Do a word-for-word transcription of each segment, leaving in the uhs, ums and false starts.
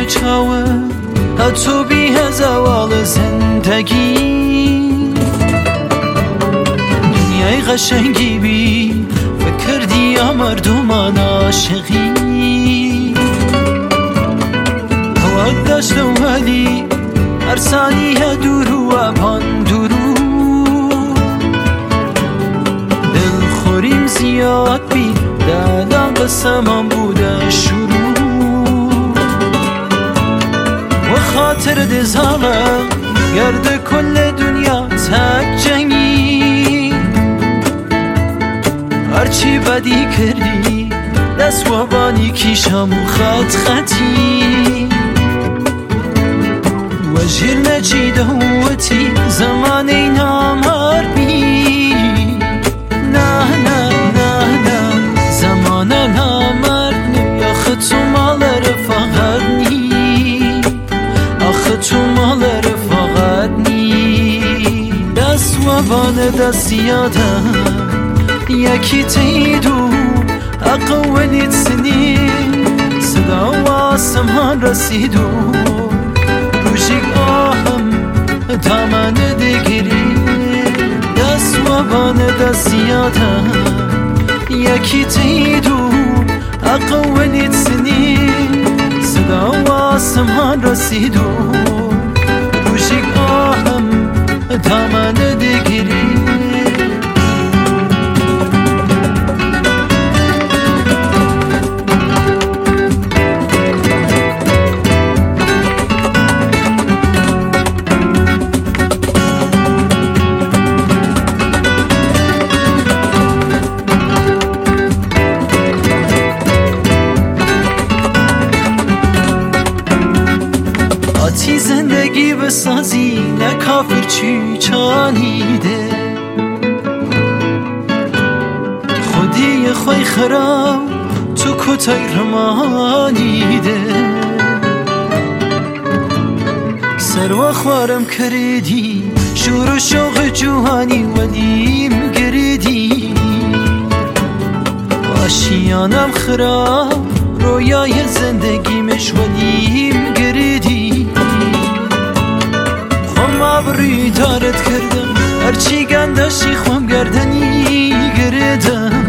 چاوه هاتو بی هزوال زندگی دنیای قشنگی بی فکر دیا مردمان عاشقی هوا داشت ولی هر ثانیه دور و پان درو دلخوریم زیاد بی دادم قسمم بوده شروع و خاطر دزاغه گرد کل دنیا تک جنگی هرچی بدی کردی دست و بانی کیشم و خط خطی و جیر نجیده هوتی زمانی نامار بی نه نه نه نه زمان نامرد نی آخه تو مال رفاقت نی آخه تو مال رفاقت نی دست و بانه دست یادم یکی تیدو اقوانیت سنین صدا و آسمان رسیدو روشی آهم تامان دیگری دست و بانه دست یادم یکی تیدو اقوانیت سنین صدا و آسمان رسیدو روشی آهم تامان دیگری آتی زندگی بسازی نه کافر چی چانیده خودی خوی خراب تو کتای رمانیده سر و خوارم کردی شور و شوق جوانی ولیم گریدی آشیانم خراب رویای زندگیمش ولیم گریدی بری دارت کردم هرچی گندشی خوام گردنی گردم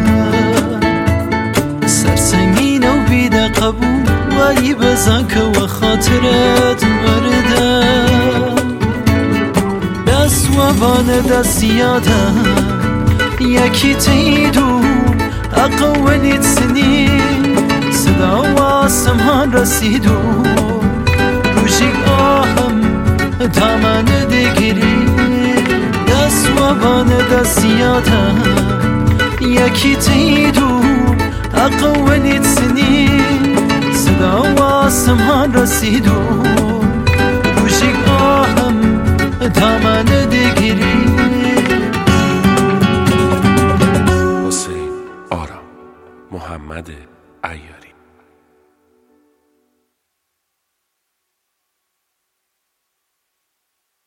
سرسنگین و بیده قبول ولی بزن که و خاطرت مردم دست و بانه دست یادم یکی تیدو اقوانیت سنین صدا و آسمان رسیدو روشی آهم تامان دیگری دست و بانه دست یادم یکی تیدو اقوانیت سنین صدا و آسمان رسیدو روشی آهم تامان دیگری حسین آرام محمد